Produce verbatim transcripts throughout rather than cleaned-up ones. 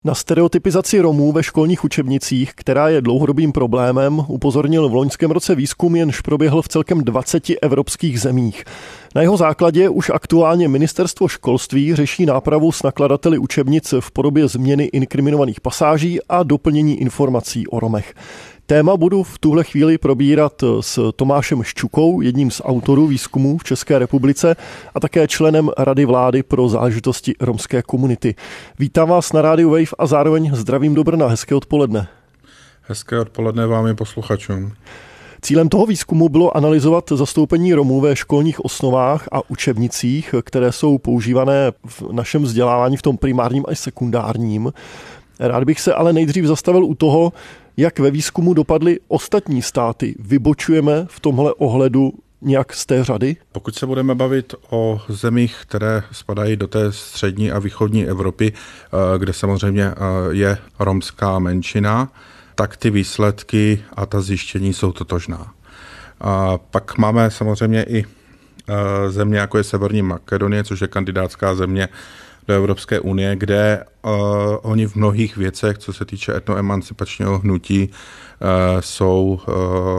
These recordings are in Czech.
Na stereotypizaci Romů ve školních učebnicích, která je dlouhodobým problémem, upozornil v loňském roce výzkum, jenž proběhl v celkem dvaceti evropských zemích. Na jeho základě už aktuálně Ministerstvo školství řeší nápravu s nakladateli učebnic v podobě změny inkriminovaných pasáží a doplnění informací o Romech. Téma budu v tuhle chvíli probírat s Tomášem Ščukou, jedním z autorů výzkumu v České republice a také členem Rady vlády pro záležitosti romské komunity. Vítám vás na rádiu Wave a zároveň zdravím do Brna. Hezké odpoledne. Hezké odpoledne vám i posluchačům. Cílem toho výzkumu bylo analyzovat zastoupení Romů ve školních osnovách a učebnicích, které jsou používané v našem vzdělávání v tom primárním a sekundárním. Rád bych se ale nejdřív zastavil u toho, jak ve výzkumu dopadly ostatní státy. Vybočujeme v tomhle ohledu nějak z té řady? Pokud se budeme bavit o zemích, které spadají do té střední a východní Evropy, kde samozřejmě je romská menšina, tak ty výsledky a ta zjištění jsou totožná. A pak máme samozřejmě i země, jako je Severní Makedonie, což je kandidátská země do Evropské unie, kde uh, oni v mnohých věcech, co se týče etnoemancipačního hnutí, uh, jsou uh,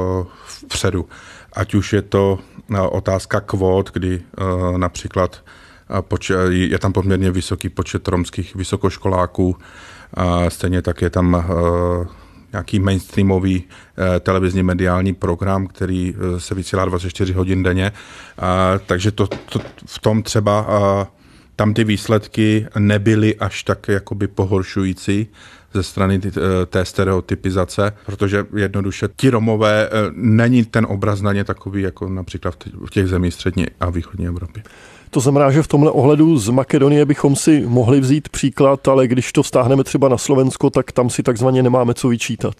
vpředu. Ať už je to uh, otázka kvót, kdy uh, například uh, počet, je tam poměrně vysoký počet romských vysokoškoláků, uh, stejně tak je tam uh, nějaký mainstreamový uh, televizní mediální program, který uh, se vysílá dvacet čtyři hodin denně. Uh, takže to, to v tom třeba uh, tam ty výsledky nebyly až tak jakoby pohoršující ze strany té stereotypizace, protože jednoduše ti Romové, není ten obraz na ně takový, jako například v těch zemích střední a východní Evropy. To znamená, že v tomhle ohledu z Makedonie bychom si mohli vzít příklad, ale když to vztáhneme třeba na Slovensko, tak tam si takzvaně nemáme co vyčítat.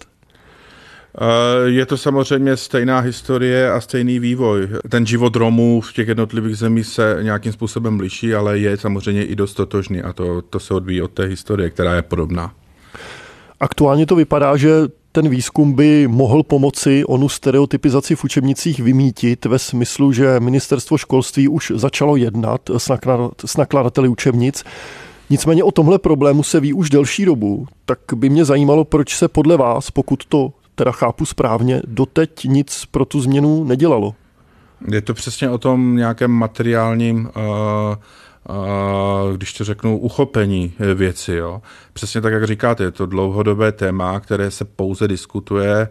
Je to samozřejmě stejná historie a stejný vývoj. Ten život Romů v těch jednotlivých zemích se nějakým způsobem liší, ale je samozřejmě i dost totožný a to, to se odvíjí od té historie, která je podobná. Aktuálně to vypadá, že ten výzkum by mohl pomoci onu stereotypizaci v učebnicích vymítit ve smyslu, že Ministerstvo školství už začalo jednat s nakladateli učebnic. Nicméně o tomhle problému se ví už delší dobu, tak by mě zajímalo, proč se podle vás, pokud to teda chápu správně, doteď nic pro tu změnu nedělalo. Je to přesně o tom nějakém materiálním, uh, uh, když to řeknu, uchopení věci. Jo. Přesně tak, jak říkáte, je to dlouhodobé téma, které se pouze diskutuje,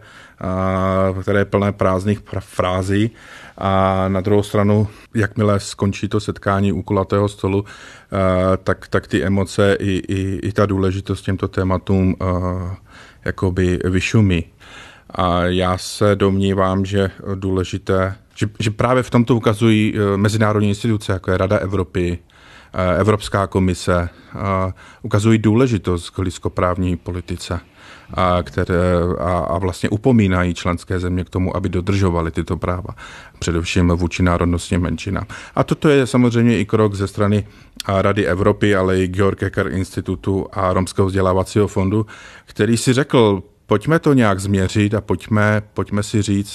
uh, které je plné prázdných frází. A na druhou stranu, jakmile skončí to setkání u kulatého stolu, uh, tak, tak ty emoce i, i, i ta důležitost těmto tématům uh, jakoby vyšumí. A já se domnívám, že důležité, že, že právě v tomto ukazují mezinárodní instituce, jako je Rada Evropy, Evropská komise, ukazují důležitost k lidskoprávní politice a, které, a, a vlastně upomínají členské země k tomu, aby dodržovaly tyto práva, především vůči národnostním menšinám. A toto je samozřejmě i krok ze strany Rady Evropy, ale i Georg Ecker institutu a Romského vzdělávacího fondu, který si řekl, pojďme to nějak změřit a pojďme, pojďme si říct,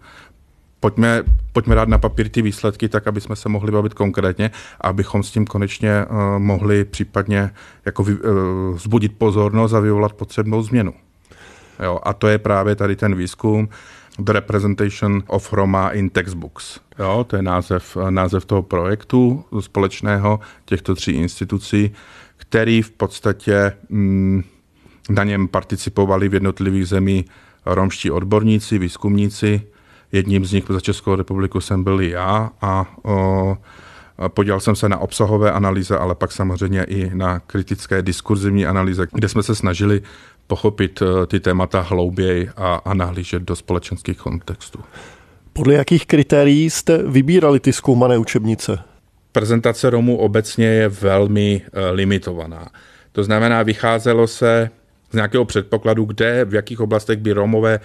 pojďme, pojďme dát na papír ty výsledky tak, aby jsme se mohli bavit konkrétně a abychom s tím konečně uh, mohli případně jako vy, uh, vzbudit pozornost a vyvolat potřebnou změnu. Jo, a to je právě tady ten výzkum The Representation of Roma in Textbooks. Jo, to je název, název toho projektu společného těchto tří institucí, který v podstatě mm, na něm participovali v jednotlivých zemích romští odborníci, výzkumníci. Jedním z nich za Českou republiku jsem byl i já a o, podílel jsem se na obsahové analýze, ale pak samozřejmě i na kritické diskurzivní analýze, kde jsme se snažili pochopit ty témata hlouběji a, a nahlížet do společenských kontextů. Podle jakých kritérií jste vybírali ty zkoumané učebnice? Prezentace Romů obecně je velmi limitovaná. To znamená, vycházelo se z nějakého předpokladu, kde, v jakých oblastech by Romové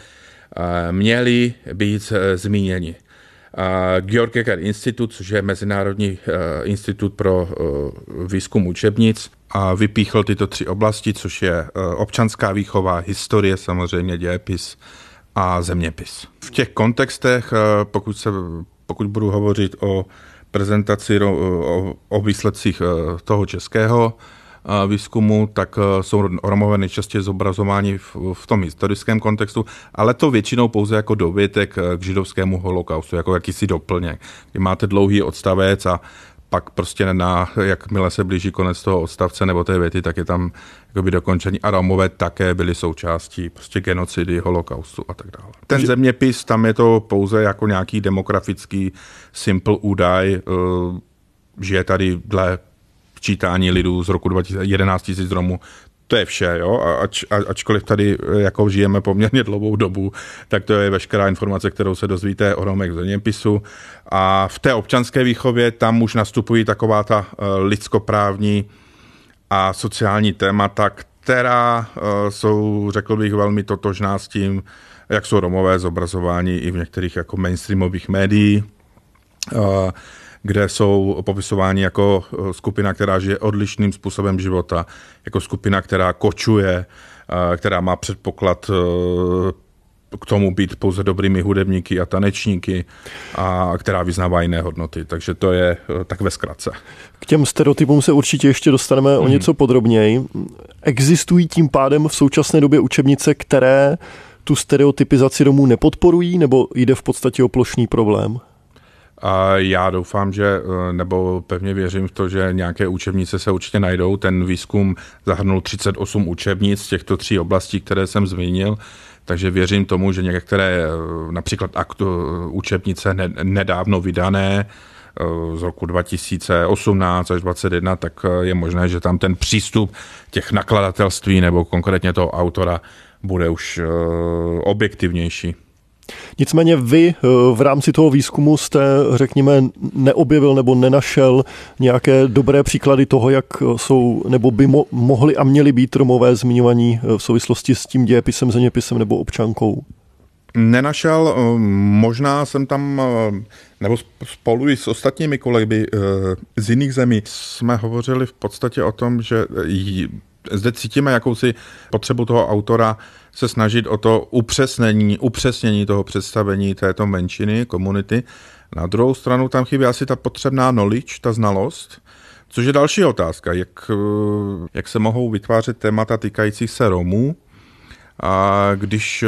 měli být zmíněni. Georg Ecker institut, což je Mezinárodní institut pro výzkum učebnic, a vypíchl tyto tři oblasti, což je občanská výchova, historie, samozřejmě dějepis a zeměpis. V těch kontextech, pokud, se, pokud budu hovořit o prezentaci, o, o výsledcích toho českého výzkumu, tak jsou Romové nejčastěji zobrazováni v, v tom historickém kontextu, ale to většinou pouze jako dovětek k židovskému holokaustu, jako jakýsi doplněk. Kdy máte dlouhý odstavec a pak prostě na, jakmile se blíží konec toho odstavce nebo té věty, tak je tam jakoby dokončení. A Romové také byli součástí prostě genocidy, holokaustu a tak dále. Ten zeměpis, tam je to pouze jako nějaký demografický simple údaj, že je tady dle čítání lidů z roku dva tisíce jedenáct tisíc Romů. To je vše, jo, Ač, ačkoliv tady jako žijeme poměrně dlouhou dobu, tak to je veškerá informace, kterou se dozvíte o Romech v zeměpisu. A v té občanské výchově tam už nastupují taková ta lidskoprávní a sociální témata, která jsou, řekl bych, velmi totožná s tím, jak jsou Romové zobrazováni i v některých jako mainstreamových médiích, kde jsou popisováni jako skupina, která žije odlišným způsobem života, jako skupina, která kočuje, která má předpoklad k tomu být pouze dobrými hudebníky a tanečníky a která vyznává jiné hodnoty. Takže to je tak ve zkratce. K těm stereotypům se určitě ještě dostaneme hmm. o něco podrobněji. Existují tím pádem v současné době učebnice, které tu stereotypizaci Romů nepodporují, nebo jde v podstatě o plošný problém? A já doufám, že, nebo pevně věřím v to, že nějaké učebnice se určitě najdou. Ten výzkum zahrnul třicet osm učebnic z těchto tří oblastí, které jsem zmínil, takže věřím tomu, že některé například aktu, učebnice nedávno vydané z roku dva tisíce osmnáct až dvacet jedna, tak je možné, že tam ten přístup těch nakladatelství nebo konkrétně toho autora bude už objektivnější. Nicméně vy v rámci toho výzkumu jste, řekněme, neobjevil nebo nenašel nějaké dobré příklady toho, jak jsou nebo by mo- mohli a měli být Romové zmiňovaní v souvislosti s tím dějepisem, zeměpisem nebo občankou? Nenašel, možná jsem tam, nebo spolu s ostatními kolegy z jiných zemí jsme hovořili v podstatě o tom, že zde cítíme jakousi potřebu toho autora se snažit o to upřesnění, upřesnění toho představení této menšiny, komunity. Na druhou stranu tam chybí asi ta potřebná knowledge, ta znalost, což je další otázka, jak, jak se mohou vytvářet témata týkajících se Romů, a když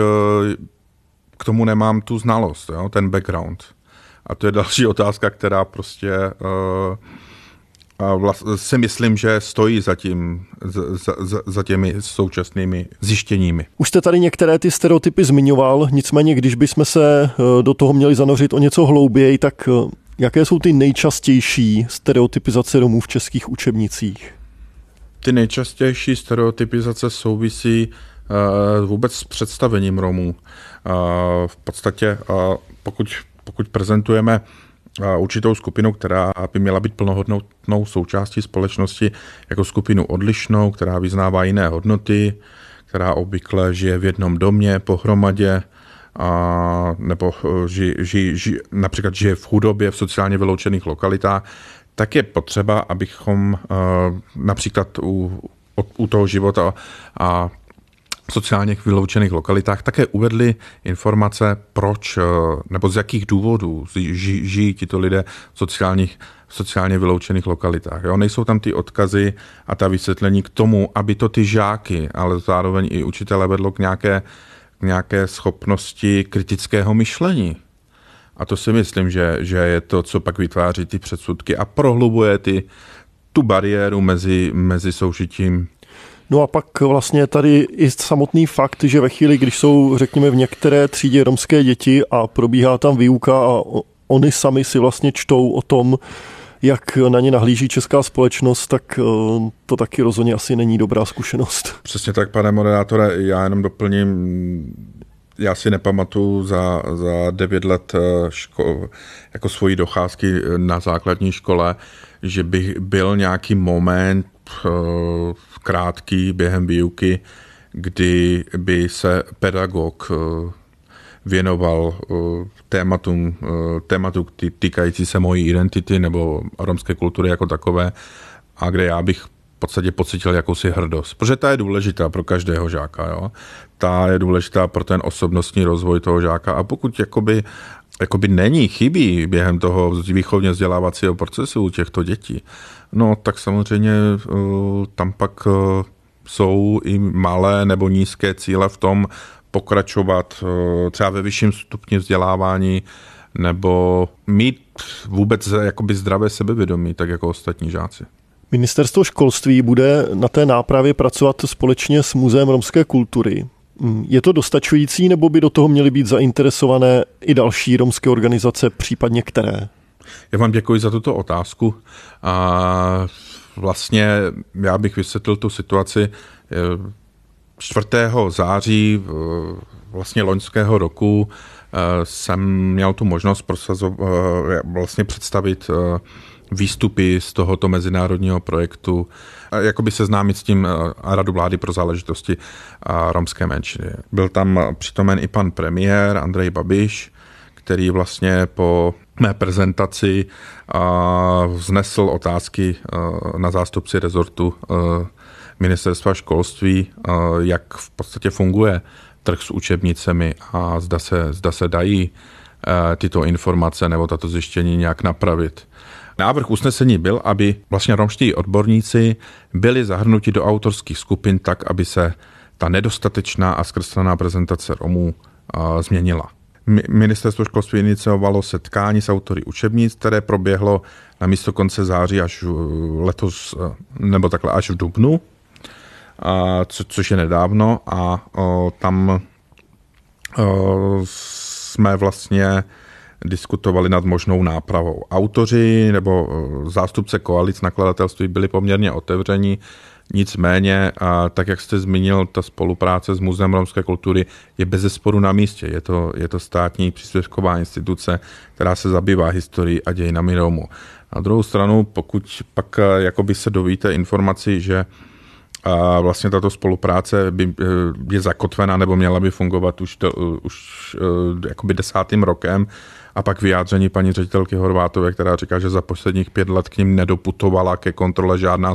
k tomu nemám tu znalost, jo, ten background. A to je další otázka, která prostě uh, Vlast, si myslím, že stojí za, tím, za, za, za těmi současnými zjištěními. Už jste tady některé ty stereotypy zmiňoval, nicméně když bychom se do toho měli zanořit o něco hlouběji, tak jaké jsou ty nejčastější stereotypizace Romů v českých učebnicích? Ty nejčastější stereotypizace souvisí uh, vůbec s představením Romů. Uh, v podstatě, uh, pokud, pokud prezentujeme určitou skupinu, která by měla být plnohodnotnou součástí společnosti, jako skupinu odlišnou, která vyznává jiné hodnoty, která obvykle žije v jednom domě pohromadě, a, nebo ži, ži, ži, například žije v chudobě, v sociálně vyloučených lokalitách, tak je potřeba, abychom například u, u toho života a v sociálně vyloučených lokalitách také uvedli informace, proč nebo z jakých důvodů ži, žijí tito lidé v sociálních, sociálně vyloučených lokalitách. Jo? Nejsou tam ty odkazy a ta vysvětlení k tomu, aby to ty žáky, ale zároveň i učitele vedlo k nějaké, k nějaké schopnosti kritického myšlení. A to si myslím, že, že je to, co pak vytváří ty předsudky a prohlubuje ty, tu bariéru mezi, mezi soužitím. No a pak vlastně tady i samotný fakt, že ve chvíli, když jsou, řekněme, v některé třídě romské děti a probíhá tam výuka a oni sami si vlastně čtou o tom, jak na ně nahlíží česká společnost, tak to taky rozhodně asi není dobrá zkušenost. Přesně tak, pane moderátore, já jenom doplním, já si nepamatuju za, za devět let ško- jako svojí docházky na základní škole, že by byl nějaký moment krátký během výuky, kdy by se pedagog věnoval tématům, tématu týkající se mojí identity nebo romské kultury jako takové, a kde já bych v podstatě pocítil jakousi hrdost. Protože ta je důležitá pro každého žáka. Jo? Ta je důležitá pro ten osobnostní rozvoj toho žáka, a pokud jakoby jakoby není, chybí během toho výchovně vzdělávacího procesu těchto dětí, no tak samozřejmě tam pak jsou i malé nebo nízké cíle v tom pokračovat třeba ve vyšším stupni vzdělávání nebo mít vůbec jakoby zdravé sebevědomí, tak jako ostatní žáci. Ministerstvo školství bude na té nápravě pracovat společně s Muzeem romské kultury. Je to dostačující, nebo by do toho měly být zainteresované i další romské organizace, případně které? Já vám děkuji za tuto otázku. A vlastně já bych vysvětlil tu situaci. čtvrtého září vlastně loňského roku jsem měl tu možnost prosazovat, vlastně představit výstupy z tohoto mezinárodního projektu, jakoby seznámit s tím Radu vlády pro záležitosti romské menšiny. Byl tam přítomen i pan premiér Andrej Babiš, který vlastně po mé prezentaci vznesl otázky na zástupci rezortu ministerstva školství, jak v podstatě funguje trh s učebnicemi a zda se, zda se dají tyto informace nebo tato zjištění nějak napravit. Návrh usnesení byl, aby vlastně romští odborníci byli zahrnuti do autorských skupin tak, aby se ta nedostatečná a zkreslená prezentace Romů a, změnila. Ministerstvo školství iniciovalo setkání s autory učebnic, které proběhlo na místo konce září až letos, nebo takhle až v dubnu, a, co, což je nedávno, a o, tam o, jsme vlastně diskutovali nad možnou nápravou. Autoři nebo zástupce koalic nakladatelství byli poměrně otevření, nicméně, tak jak jste zmínil, ta spolupráce s Muzeem romské kultury je bezesporu na místě. Je to, je to státní příspěvková instituce, která se zabývá historií a dějinami Romů. Na druhou stranu, pokud pak jakoby se dovíte informaci, že a vlastně tato spolupráce by, je zakotvená nebo měla by fungovat už, to, už jakoby desátým rokem, a pak vyjádření paní ředitelky Horvátové, která říká, že za posledních pět let k ním nedoputovala ke kontrole žádná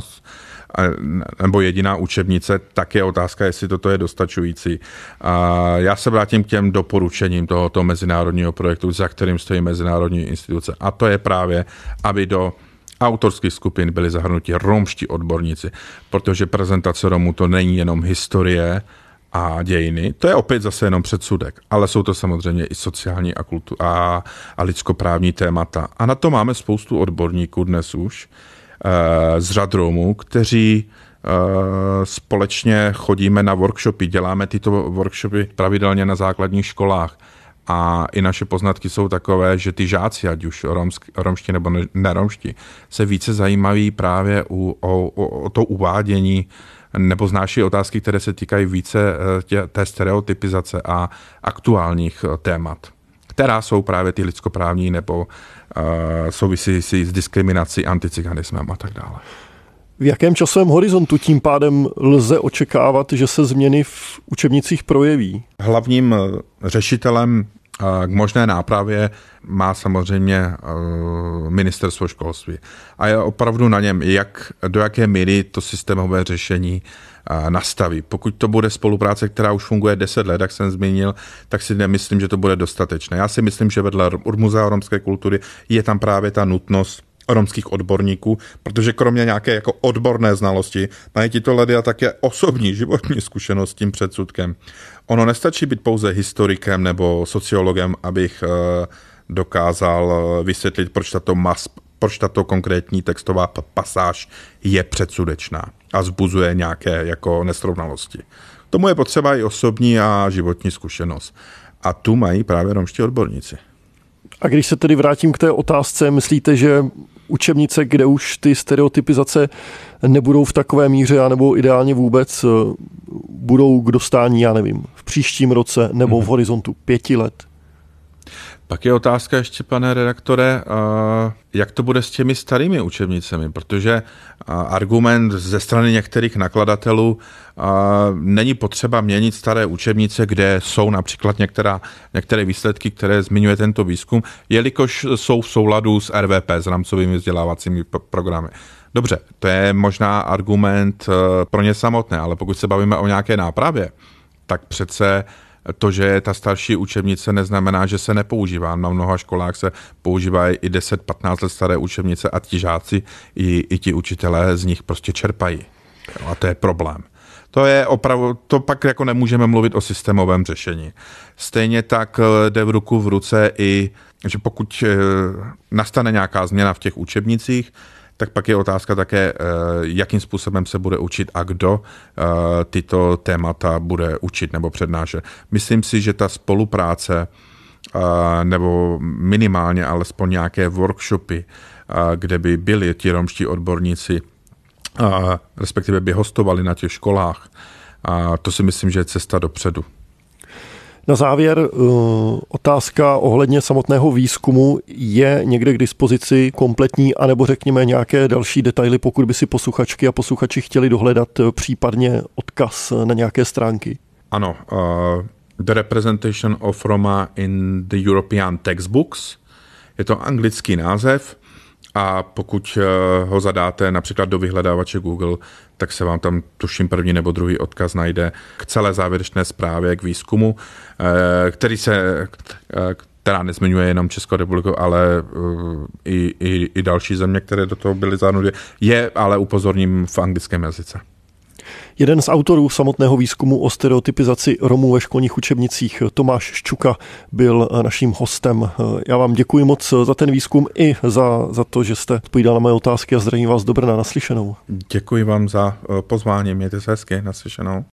nebo jediná učebnice, tak je otázka, jestli toto je dostačující. A já se vrátím k těm doporučením tohoto mezinárodního projektu, za kterým stojí mezinárodní instituce. A to je právě, aby do autorských skupin byli zahrnuti romští odborníci, protože prezentace Romů to není jenom historie a dějiny, to je opět zase jenom předsudek, ale jsou to samozřejmě i sociální a, kultu- a, a lidskoprávní témata. A na to máme spoustu odborníků dnes už e, z řad Romů, kteří e, společně chodíme na workshopy, děláme tyto workshopy pravidelně na základních školách. A i naše poznatky jsou takové, že ty žáci, ať už romsk, romští nebo neromští, se více zajímaví právě u, o, o, o to uvádění nebo znáší otázky, které se týkají více tě, té stereotypizace a aktuálních témat, která jsou právě ty lidskoprávní nebo uh, souvisí s diskriminací, anticiganismem a tak dále. V jakém časovém horizontu tím pádem lze očekávat, že se změny v učebnicích projeví? Hlavním řešitelem k možné nápravě má samozřejmě ministerstvo školství. A je opravdu na něm, jak, do jaké míry to systémové řešení nastaví. Pokud to bude spolupráce, která už funguje deset let, jak jsem zmínil, tak si nemyslím, že to bude dostatečné. Já si myslím, že vedle Muzea romské kultury je tam právě ta nutnost romských odborníků, protože kromě nějaké jako odborné znalosti mají tito lidé také osobní životní zkušenost s tím předsudkem. Ono nestačí být pouze historikem nebo sociologem, abych dokázal vysvětlit, proč tato, mas, proč tato konkrétní textová pasáž je předsudečná a vzbuzuje nějaké jako nesrovnalosti. Tomu je potřeba i osobní a životní zkušenost. A tu mají právě romští odborníci. A když se tedy vrátím k té otázce, myslíte, že učebnice, kde už ty stereotypizace nebudou v takové míře, anebo ideálně vůbec budou k dostání, já nevím, v příštím roce nebo v horizontu pěti let? Pak je otázka ještě, pane redaktore, jak to bude s těmi starými učebnicemi, protože argument ze strany některých nakladatelů není potřeba měnit staré učebnice, kde jsou například některá, některé výsledky, které zmiňuje tento výzkum, jelikož jsou v souladu s R V P, s rámcovými vzdělávacími programy. Dobře, to je možná argument pro ně samotné, ale pokud se bavíme o nějaké nápravě, tak přece to, že je ta starší učebnice, neznamená, že se nepoužívá. Na mnoha školách se používají i deset patnáct let staré učebnice a ti žáci i, i ti učitelé z nich prostě čerpají. A to je problém. To je opravdu, to pak jako nemůžeme mluvit o systémovém řešení. Stejně tak jde v ruku v ruce i, že pokud nastane nějaká změna v těch učebnicích, tak pak je otázka také, jakým způsobem se bude učit a kdo tyto témata bude učit nebo přednášet. Myslím si, že ta spolupráce nebo minimálně alespoň nějaké workshopy, kde by byli ti romští odborníci, a respektive by hostovali na těch školách. A to si myslím, že je cesta dopředu. Na závěr uh, otázka ohledně samotného výzkumu. Je někde k dispozici kompletní, anebo řekněme nějaké další detaily, pokud by si posluchačky a posluchači chtěli dohledat případně odkaz na nějaké stránky? Ano. Uh, The Representation of Roma in the European Textbooks. Je to anglický název. A pokud ho zadáte například do vyhledávače Google, tak se vám tam tuším první nebo druhý odkaz najde k celé závěrečné zprávě, k výzkumu, který se, která nezmiňuje jenom Českou republiku, ale i, i, i další země, které do toho byly zahrnuty. Je, ale upozorním, v anglickém jazyce. Jeden z autorů samotného výzkumu o stereotypizaci Romů ve školních učebnicích, Tomáš Ščuka, byl naším hostem. Já vám děkuji moc za ten výzkum i za, za to, že jste odpovídal na moje otázky a zdravím vás do Brna. Naslyšenou. Děkuji vám za pozvání, mějte se hezky, naslyšenou.